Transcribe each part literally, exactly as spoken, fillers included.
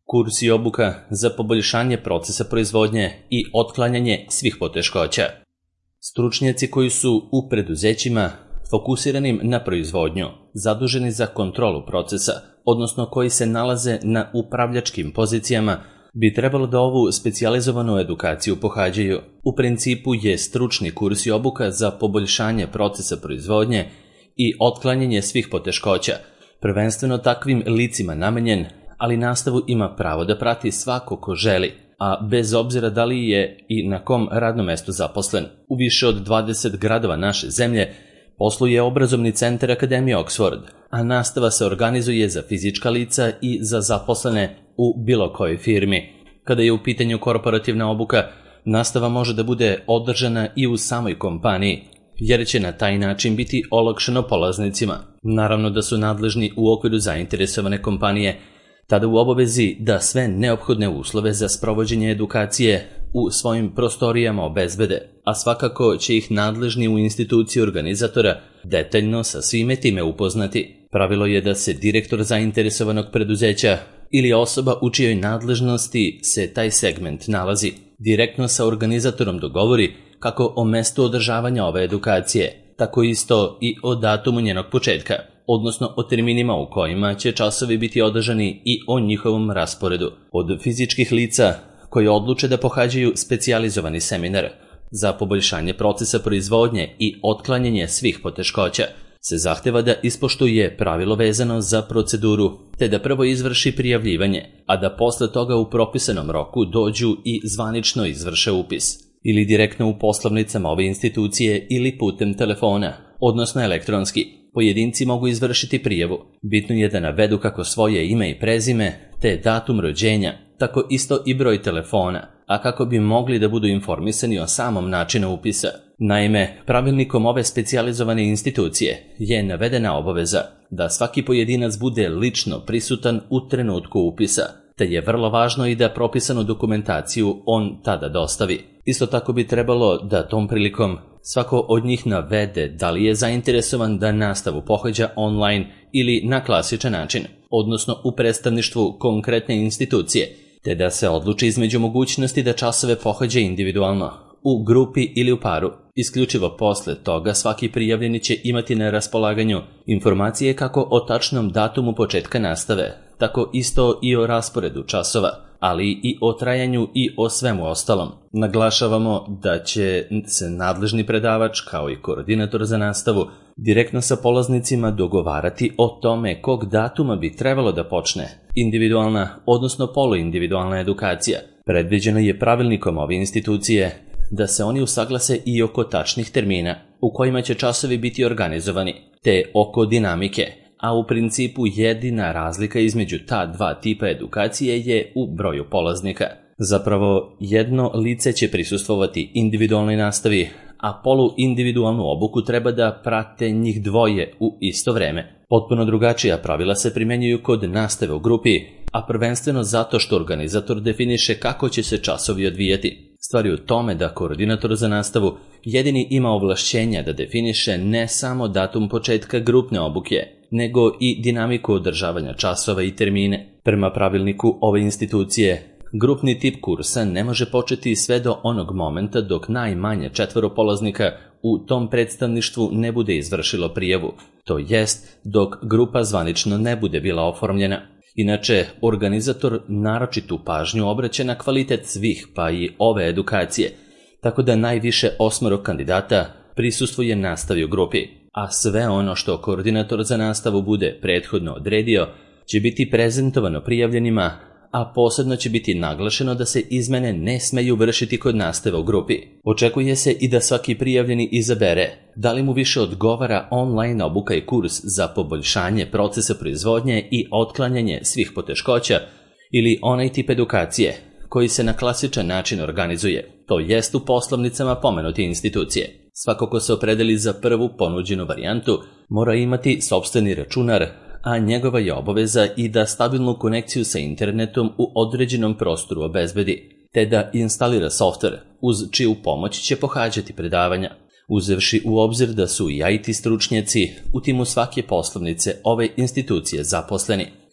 Kurs i obuka za poboljšanje procesa proizvodnje i otklanjanje svih poteškoća. Stručnjaci koji su u preduzećima fokusiranim na proizvodnju, zaduženi za kontrolu procesa, odnosno koji se nalaze na upravljačkim pozicijama, bi trebalo da ovu specijalizovanu edukaciju pohađaju. U principu je stručni kurs i obuka za poboljšanje procesa proizvodnje i otklanjanje svih poteškoća, prvenstveno takvim licima namenjen, ali nastavu ima pravo da prati svako ko želi, a bez obzira da li je i na kom radnom mestu zaposlen. U više od dvadeset gradova naše zemlje posluje obrazovni centar Akademije Oxford, a nastava se organizuje za fizička lica i za zaposlene u bilo kojoj firmi. Kada je u pitanju korporativna obuka, nastava može da bude održana i u samoj kompaniji, jer će na taj način biti olakšano polaznicima. Naravno da su nadležni u okviru zainteresovane kompanije tada u obavezi da sve neophodne uslove za sprovođenje edukacije u svojim prostorijama obezbede, a svakako će ih nadležni u instituciji organizatora detaljno sa svime time upoznati. Pravilo je da se direktor zainteresovanog preduzeća ili osoba u čijoj nadležnosti se taj segment nalazi direktno sa organizatorom dogovori kako o mestu održavanja ove edukacije, tako isto i o datumu njenog početka, odnosno o terminima u kojima će časovi biti održani i o njihovom rasporedu. Od fizičkih lica koji odluče da pohađaju specijalizovani seminar za poboljšanje procesa proizvodnje i otklanjanje svih poteškoća se zahteva da ispoštuje pravilo vezano za proceduru, te da prvo izvrši prijavljivanje, a da posle toga u propisanom roku dođu i zvanično izvrše upis, ili direktno u poslovnicama ove institucije ili putem telefona, odnosno elektronski. Pojedinci mogu izvršiti prijavu. Bitno je da navedu kako svoje ime i prezime, te datum rođenja, tako isto i broj telefona, a kako bi mogli da budu informisani o samom načinu upisa. Naime, pravilnikom ove specijalizovane institucije je navedena obaveza da svaki pojedinac bude lično prisutan u trenutku upisa, te je vrlo važno i da propisanu dokumentaciju on tada dostavi. Isto tako bi trebalo da tom prilikom svako od njih navede da li je zainteresovan da nastavu pohađa online ili na klasičan način, odnosno u predstavništvu konkretne institucije, te da se odluči između mogućnosti da časove pohađa individualno, u grupi ili u paru. Isključivo posle toga svaki prijavljeni će imati na raspolaganju informacije kako o tačnom datumu početka nastave, tako isto i o rasporedu časova, ali i o trajanju i o svemu ostalom. Naglašavamo da će se nadležni predavač, kao i koordinator za nastavu, direktno sa polaznicima dogovarati o tome kog datuma bi trebalo da počne individualna, odnosno poluindividualna edukacija. Predviđeno je pravilnikom ove institucije da se oni usaglase i oko tačnih termina u kojima će časovi biti organizovani, te oko dinamike, a u principu jedina razlika između ta dva tipa edukacije je u broju polaznika. Zapravo, jedno lice će prisustvovati individualnoj nastavi, a poluindividualnu obuku treba da prate njih dvoje u isto vreme. Potpuno drugačija pravila se primenjuju kod nastave u grupi, a prvenstveno zato što organizator definiše kako će se časovi odvijati. Stvar je u tome da koordinator za nastavu jedini ima ovlašćenja da definiše ne samo datum početka grupne obuke, nego i dinamiku održavanja časova i termine. Prema pravilniku ove institucije, grupni tip kursa ne može početi sve do onog momenta dok najmanje četvoro polaznika u tom predstavništvu ne bude izvršilo prijavu, to jest dok grupa zvanično ne bude bila oformljena. Inače, organizator naročitu pažnju obraća na kvalitet svih, pa i ove edukacije, tako da najviše osmoro kandidata prisustvuje nastavi u grupi, a sve ono što koordinator za nastavu bude prethodno odredio će biti prezentovano prijavljenima, a posebno će biti naglašeno da se izmene ne smeju vršiti kod nastave u grupi. Očekuje se i da svaki prijavljeni izabere da li mu više odgovara online obuka i kurs za poboljšanje procesa proizvodnje i otklanjanje svih poteškoća ili onaj tip edukacije koji se na klasičan način organizuje, to jest u poslovnicama pomenute institucije. Svako ko se opredeli za prvu ponuđenu varijantu mora imati sopstveni računar, a njegova je obaveza i da stabilnu konekciju sa internetom u određenom prostoru obezbedi, te da instalira softver uz čiju pomoć će pohađati predavanja. Uzevši u obzir da su i I T stručnjaci u timu svake poslovnice ove institucije zaposleni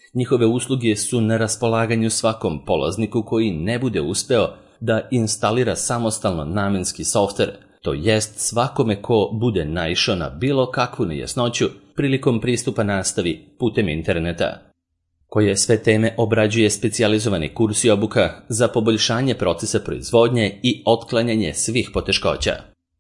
Njihove usluge su na raspolaganju svakom polazniku koji ne bude uspeo da instalira samostalno namenski softver, to jest svakome ko bude naišao na bilo kakvu nejasnoću prilikom pristupa nastavi putem interneta. Koje sve teme obrađuje specijalizovani kurs i obuka za poboljšanje procesa proizvodnje i otklanjanje svih poteškoća.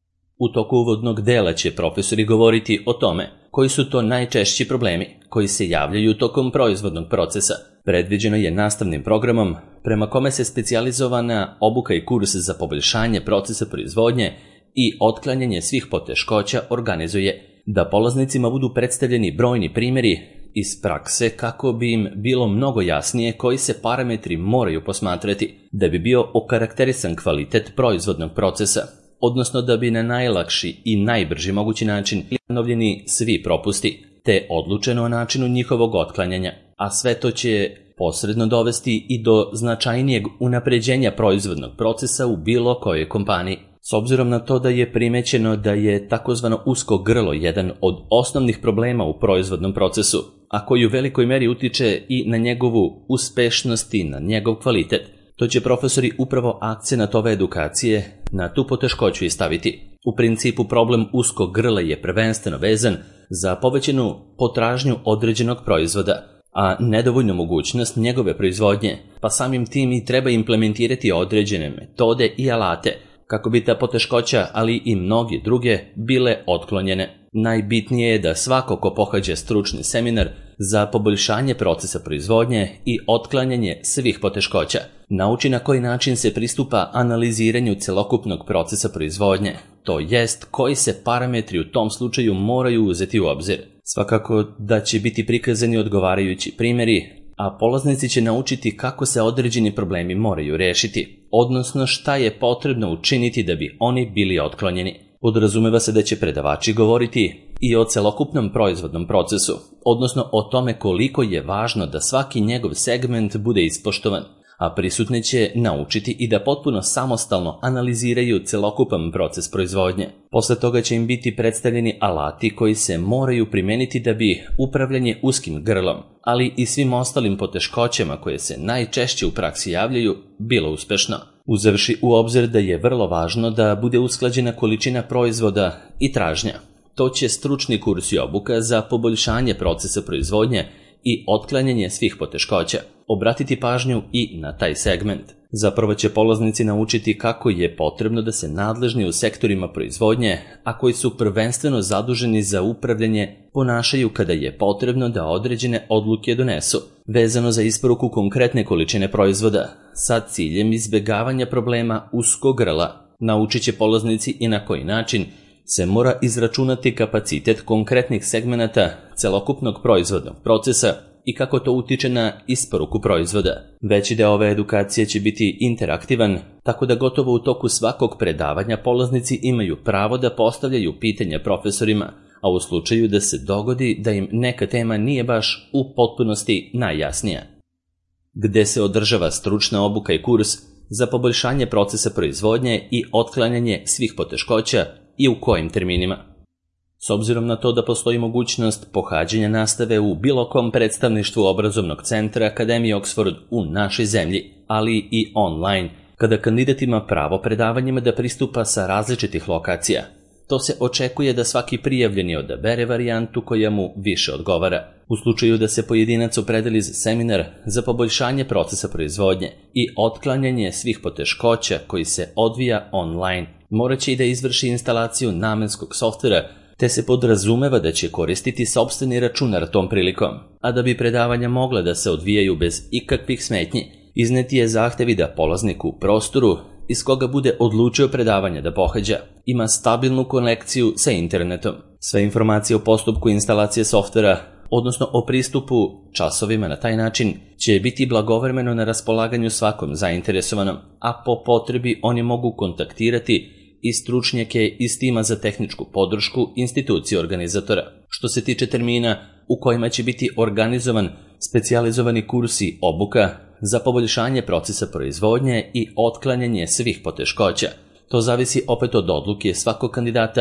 U toku uvodnog dela će profesori govoriti o tome koji su to najčešći problemi koji se javljaju tokom proizvodnog procesa. Predviđeno je nastavnim programom prema kome se specijalizovana obuka i kurs za poboljšanje procesa proizvodnje i otklanjanje svih poteškoća organizuje da polaznicima budu predstavljeni brojni primjeri iz prakse kako bi im bilo mnogo jasnije koji se parametri moraju posmatrati da bi bio okarakterisan kvalitet proizvodnog procesa, odnosno da bi na najlakši i najbrži mogući način ustanovljeni svi propusti, te odlučeno o načinu njihovog otklanjanja, a sve to će posredno dovesti i do značajnijeg unapređenja proizvodnog procesa u bilo kojoj kompaniji. S obzirom na to da je primećeno da je takozvano usko grlo jedan od osnovnih problema u proizvodnom procesu, a koji u velikoj meri utiče i na njegovu uspešnost i na njegov kvalitet, to će profesori upravo akcenat ove edukacije na tu poteškoću i staviti. U principu problem uskog grla je prvenstveno vezan za povećanu potražnju određenog proizvoda, a nedovoljnu mogućnost njegove proizvodnje, pa samim tim i treba implementirati određene metode i alate kako bi ta poteškoća, ali i mnoge druge, bile otklonjene. Najbitnije je da svako ko pohađa stručni seminar za poboljšanje procesa proizvodnje i otklanjanje svih poteškoća nauči na koji način se pristupa analiziranju celokupnog procesa proizvodnje, to jest koji se parametri u tom slučaju moraju uzeti u obzir. Svakako da će biti prikazani odgovarajući primjeri, a polaznici će naučiti kako se određeni problemi moraju rešiti, odnosno šta je potrebno učiniti da bi oni bili otklonjeni. Podrazumeva se da će predavači govoriti i o celokupnom proizvodnom procesu, odnosno o tome koliko je važno da svaki njegov segment bude ispoštovan, a prisutni će naučiti i da potpuno samostalno analiziraju celokupan proces proizvodnje. Posle toga će im biti predstavljeni alati koji se moraju primeniti da bi upravljanje uskim grlom, ali i svim ostalim poteškoćama koje se najčešće u praksi javljaju, bilo uspešno. Uzevši u obzir da je vrlo važno da bude usklađena količina proizvoda i tražnja, to će stručni kurs i obuka za poboljšanje procesa proizvodnje i otklanjanje svih poteškoća obratiti pažnju i na taj segment. Zapravo će polaznici naučiti kako je potrebno da se nadležni u sektorima proizvodnje, a koji su prvenstveno zaduženi za upravljanje, ponašaju kada je potrebno da određene odluke donesu, vezano za isporuku konkretne količine proizvoda, sa ciljem izbjegavanja problema uskog grla. Naučit će polaznici i na koji način se mora izračunati kapacitet konkretnih segmenata celokupnog proizvodnog procesa i kako to utiče na isporuku proizvoda. Veći deo ove edukacije će biti interaktivan, tako da gotovo u toku svakog predavanja polaznici imaju pravo da postavljaju pitanja profesorima, a u slučaju da se dogodi da im neka tema nije baš u potpunosti najjasnija. Gde se održava stručna obuka i kurs za poboljšanje procesa proizvodnje i otklanjanje svih poteškoća i u kojim terminima? S obzirom na to da postoji mogućnost pohađanja nastave u bilo kom predstavništvu obrazovnog centra Akademije Oxford u našoj zemlji, ali i online, kada kandidat ima pravo predavanjima da pristupa sa različitih lokacija, to se očekuje da svaki prijavljeni odabere varijantu koja mu više odgovara. U slučaju da se pojedinac opredeli za seminar za poboljšanje procesa proizvodnje i otklanjanje svih poteškoća koji se odvija online, morat će i da izvrši instalaciju namenskog softvera, te se podrazumeva da će koristiti sopstveni računar tom prilikom. A da bi predavanja mogla da se odvijaju bez ikakvih smetnji, izneti je zahtevi da polaznik u prostoru iz koga bude odlučio predavanje da pohađa ima stabilnu konekciju sa internetom. Sve informacije o postupku instalacije softvera, odnosno o pristupu časovima na taj način, će biti blagovremeno na raspolaganju svakom zainteresovanom, a po potrebi oni mogu kontaktirati i stručnjake iz tima za tehničku podršku institucije organizatora. Što se tiče termina u kojima će biti organizovan specijalizovani kurs i obuka za poboljšanje procesa proizvodnje i otklanjanje svih poteškoća, to zavisi opet od odluke svakog kandidata,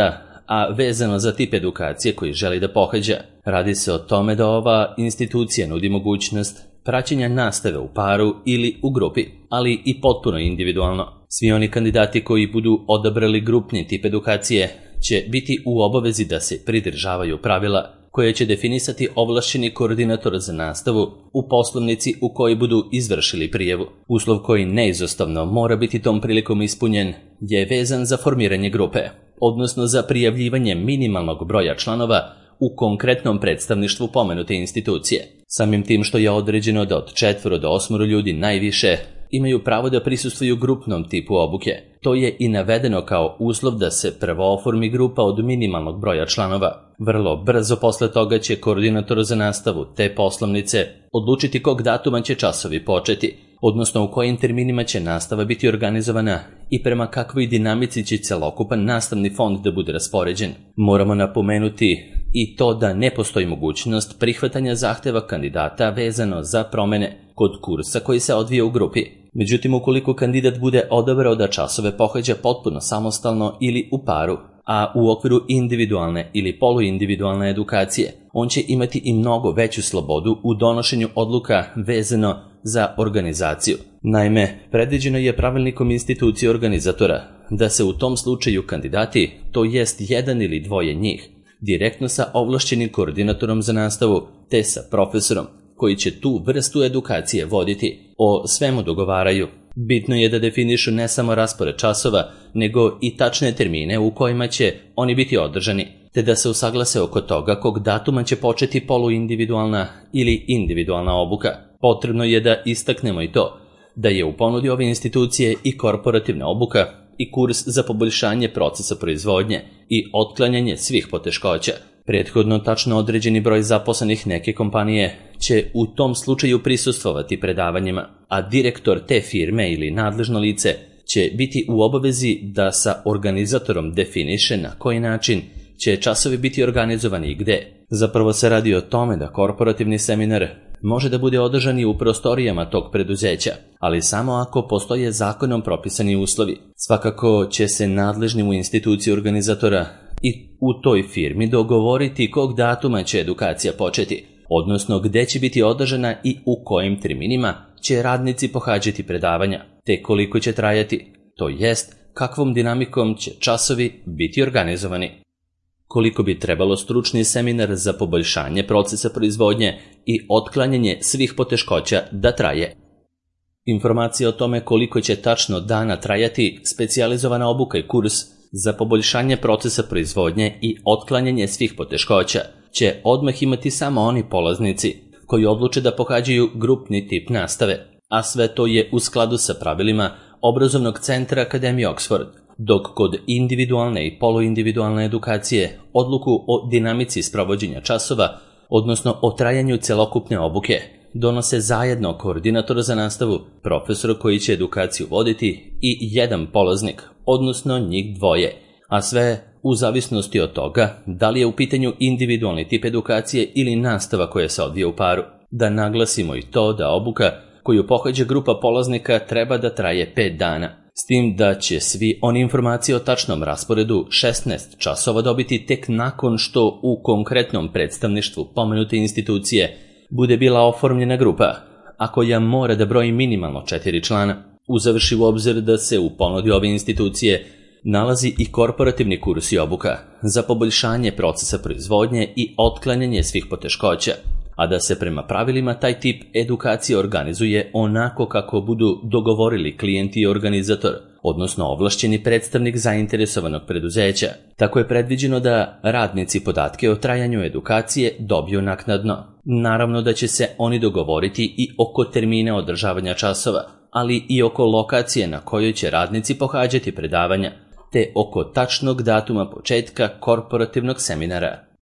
a vezano za tip edukacije koji želi da pohađa. Radi se o tome da ova institucija nudi mogućnost praćenja nastave u paru ili u grupi, ali i potpuno individualno. Svi oni kandidati koji budu odabrali grupni tip edukacije će biti u obavezi da se pridržavaju pravila koje će definisati ovlašćeni koordinator za nastavu u poslovnici u kojoj budu izvršili prijavu. Uslov koji neizostavno mora biti tom prilikom ispunjen je vezan za formiranje grupe, odnosno za prijavljivanje minimalnog broja članova u konkretnom predstavništvu pomenute institucije. Samim tim što je određeno da od četvoro do osmoro ljudi najviše imaju pravo da prisustvuju grupnom tipu obuke. To je i navedeno kao uslov da se prvo oformi grupa od minimalnog broja članova. Vrlo brzo posle toga će koordinator za nastavu te poslovnice odlučiti kog datuma će časovi početi, odnosno u kojim terminima će nastava biti organizovana i prema kakvoj dinamici će celokupan nastavni fond da bude raspoređen. Moramo napomenuti i to da ne postoji mogućnost prihvatanja zahteva kandidata vezano za promene kod kursa koji se odvija u grupi. Međutim, ukoliko kandidat bude odabrao da časove pohađa potpuno samostalno ili u paru, a u okviru individualne ili poluindividualne edukacije, on će imati i mnogo veću slobodu u donošenju odluka vezano za organizaciju. Naime, predviđeno je pravilnikom institucije organizatora da se u tom slučaju kandidati, to jest jedan ili dvoje njih, direktno sa ovlašćenim koordinatorom za nastavu te sa profesorom koji će tu vrstu edukacije voditi, o svemu dogovaraju. Bitno je da definišu ne samo raspored časova, nego i tačne termine u kojima će oni biti održani, te da se usaglase oko toga kog datuma će početi poluindividualna ili individualna obuka. Potrebno je da istaknemo i to da je u ponudi ove institucije i korporativna obuka i kurs za poboljšanje procesa proizvodnje i otklanjanje svih poteškoća. Prethodno tačno određeni broj zaposlenih neke kompanije će u tom slučaju prisustvovati predavanjima, a direktor te firme ili nadležno lice će biti u obavezi da sa organizatorom definiše na koji način će časovi biti organizovani i gde. Zapravo se radi o tome da korporativni seminar može da bude održan i u prostorijama tog preduzeća, ali samo ako postoje zakonom propisani uslovi. Svakako će se nadležnim u instituciji organizatora i u toj firmi dogovoriti kog datuma će edukacija početi, odnosno gde će biti održana i u kojim terminima će radnici pohađati predavanja, te koliko će trajati, to jest kakvom dinamikom će časovi biti organizovani. Koliko bi trebalo stručni seminar za poboljšanje procesa proizvodnje i otklanjanje svih poteškoća da traje. Informacije o tome koliko će tačno dana trajati specijalizovana obuka i kurs za poboljšanje procesa proizvodnje i otklanjanje svih poteškoća će odmah imati samo oni polaznici koji odluče da pohađaju grupni tip nastave, a sve to je u skladu sa pravilima obrazovnog centra Akademije Oxford, dok kod individualne i poluindividualne edukacije odluku o dinamici sprovođenja časova, odnosno o trajanju celokupne obuke, donose zajedno koordinator za nastavu, profesor koji će edukaciju voditi i jedan polaznik, odnosno njih dvoje, a sve u zavisnosti od toga da li je u pitanju individualni tip edukacije ili nastava koja se odvija u paru. Da naglasimo i to da obuka koju pohađa grupa polaznika treba da traje pet dana, s tim da će svi oni informacije o tačnom rasporedu šesnaest časova dobiti tek nakon što u konkretnom predstavništvu pomenute institucije bude bila oformljena grupa, a koja mora da broji minimalno četiri člana. Uzavši u obzir da se u ponudi ove institucije nalazi i korporativni kurs i obuka za poboljšanje procesa proizvodnje i otklanjanje svih poteškoća, a da se prema pravilima taj tip edukacije organizuje onako kako budu dogovorili klijent i organizator, odnosno ovlašćeni predstavnik zainteresovanog preduzeća. Tako je predviđeno da radnici podatke o trajanju edukacije dobiju naknadno. Naravno da će se oni dogovoriti i oko termina održavanja časova, ali i oko lokacije na kojoj će radnici pohađati predavanja, te oko tačnog datuma početka korporativnog seminara.